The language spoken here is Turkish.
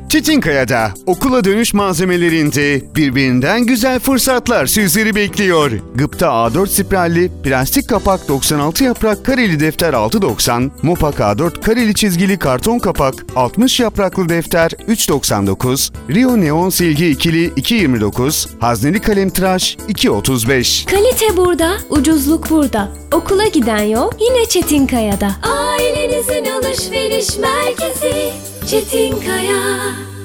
Çetinkaya'da okula dönüş malzemelerinde birbirinden güzel fırsatlar sizleri bekliyor. Gıpta A4 spiralli, plastik kapak 96 yaprak kareli defter 6.90, Mopak A4 kareli çizgili karton kapak 60 yapraklı defter 3.99, Rio Neon silgi ikili 2.29, hazneli kalem tıraş 2.35. Kalite burada, ucuzluk burada. Okula giden yol yine Çetinkaya'da. Ailenizin alışveriş merkezi Çetinkaya.